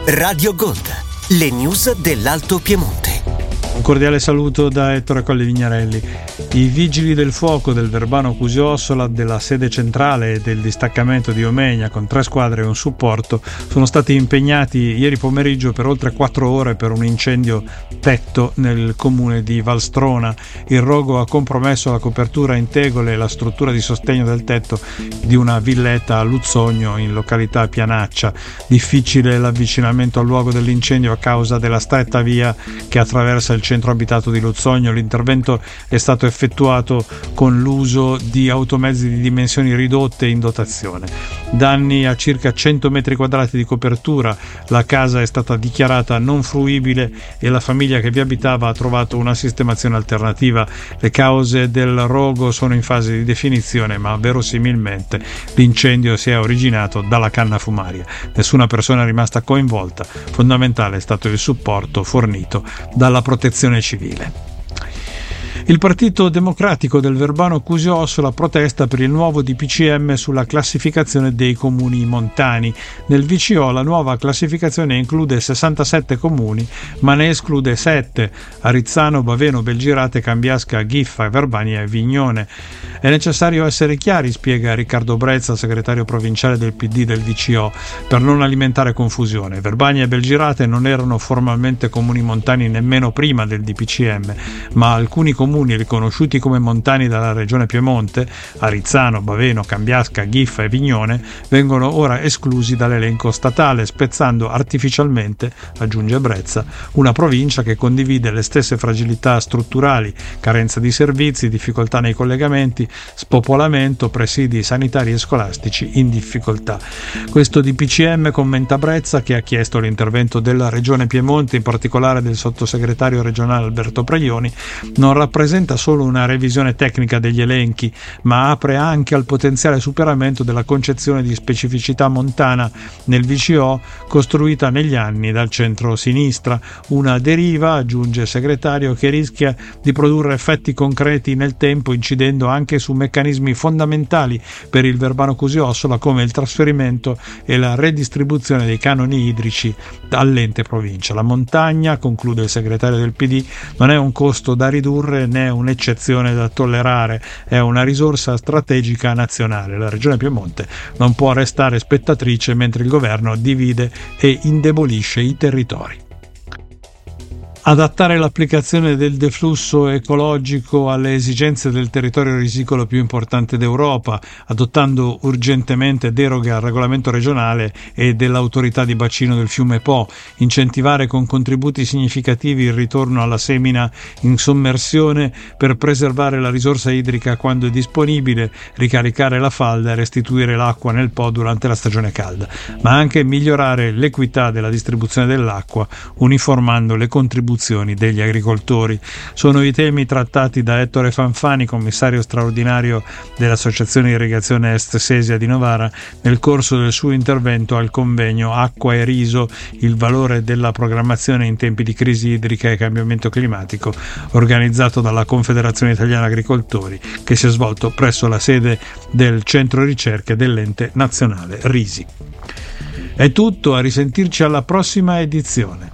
Radio Gold, le news dell'Alto Piemonte. Un cordiale saluto da Ettore Colli Vignarelli. I vigili del fuoco del Verbano Cusio-Ossola, della sede centrale e del distaccamento di Omegna, con 3 squadre e un supporto, sono stati impegnati ieri pomeriggio per oltre 4 ore per un incendio tetto nel comune di Valstrona. Il rogo ha compromesso la copertura in tegole e la struttura di sostegno del tetto di una villetta a Luzzogno, in località Pianaccia. Difficile l'avvicinamento al luogo dell'incendio a causa della stretta via che attraversa il centro abitato di Luzzogno. L'intervento è stato effettuato con l'uso di automezzi di dimensioni ridotte in dotazione. Danni a circa 100 metri quadrati di copertura. La casa è stata dichiarata non fruibile e la famiglia che vi abitava ha trovato una sistemazione alternativa. Le cause del rogo sono in fase di definizione, ma verosimilmente l'incendio si è originato dalla canna fumaria. Nessuna persona è rimasta coinvolta. Fondamentale è stato il supporto fornito dalla Protezione Civile. Il Partito Democratico del Verbano Cusio-Ossola protesta per il nuovo DPCM sulla classificazione dei comuni montani. Nel VCO la nuova classificazione include 67 comuni, ma ne esclude 7: Arizzano, Baveno, Belgirate, Cambiasca, Ghiffa, Verbania e Vignone. È necessario essere chiari, spiega Riccardo Brezza, segretario provinciale del PD del VCO, per non alimentare confusione. Verbania e Belgirate non erano formalmente comuni montani nemmeno prima del DPCM, ma alcuni comuni riconosciuti come montani dalla Regione Piemonte, Arizzano, Baveno, Cambiasca, Ghiffa e Vignone, vengono ora esclusi dall'elenco statale, spezzando artificialmente, aggiunge Brezza, una provincia che condivide le stesse fragilità strutturali: carenza di servizi, difficoltà nei collegamenti, spopolamento, presidi sanitari e scolastici in difficoltà. Questo DPCM, commenta Brezza, che ha chiesto l'intervento della Regione Piemonte, in particolare del sottosegretario regionale Alberto Preioni, non rappresenta solo una revisione tecnica degli elenchi, ma apre anche al potenziale superamento della concezione di specificità montana nel VCO costruita negli anni dal centro-sinistra. Una deriva, aggiunge il segretario, che rischia di produrre effetti concreti nel tempo, incidendo anche su meccanismi fondamentali per il Verbano Cusio-Ossola, come il trasferimento e la redistribuzione dei canoni idrici all'ente provincia. La montagna, conclude il segretario del PD, non è un costo da ridurre né un'eccezione da tollerare, è una risorsa strategica nazionale. La Regione Piemonte non può restare spettatrice mentre il governo divide e indebolisce i territori. Adattare l'applicazione del deflusso ecologico alle esigenze del territorio risicolo più importante d'Europa, adottando urgentemente deroghe al regolamento regionale e dell'autorità di bacino del fiume Po, incentivare con contributi significativi il ritorno alla semina in sommersione per preservare la risorsa idrica quando è disponibile, ricaricare la falda e restituire l'acqua nel Po durante la stagione calda, ma anche migliorare l'equità della distribuzione dell'acqua, uniformando le contribuzioni degli agricoltori. Sono i temi trattati da Ettore Fanfani, commissario straordinario dell'Associazione Irrigazione Est Sesia di Novara, nel corso del suo intervento al convegno Acqua e Riso, il valore della programmazione in tempi di crisi idrica e cambiamento climatico, organizzato dalla Confederazione Italiana Agricoltori, che si è svolto presso la sede del Centro Ricerche dell'Ente Nazionale RISI. È tutto, a risentirci alla prossima edizione.